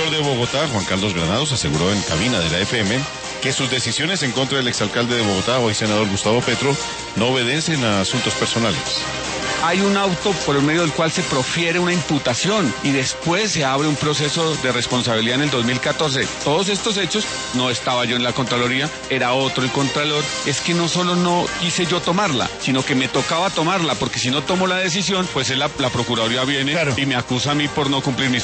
Contralor de Bogotá, Juan Carlos Granados, aseguró en cabina de la FM que sus decisiones en contra del exalcalde de Bogotá, hoy senador Gustavo Petro, no obedecen a asuntos personales. Hay un auto por el medio del cual se profiere una imputación y después se abre un proceso de responsabilidad en el 2014. Todos estos hechos, no estaba yo en la Contraloría, era otro el Contralor. Es que no solo no quise yo tomarla, sino que me tocaba tomarla, porque si no tomo la decisión, pues la Procuraduría viene y me acusa a mí por no cumplir mis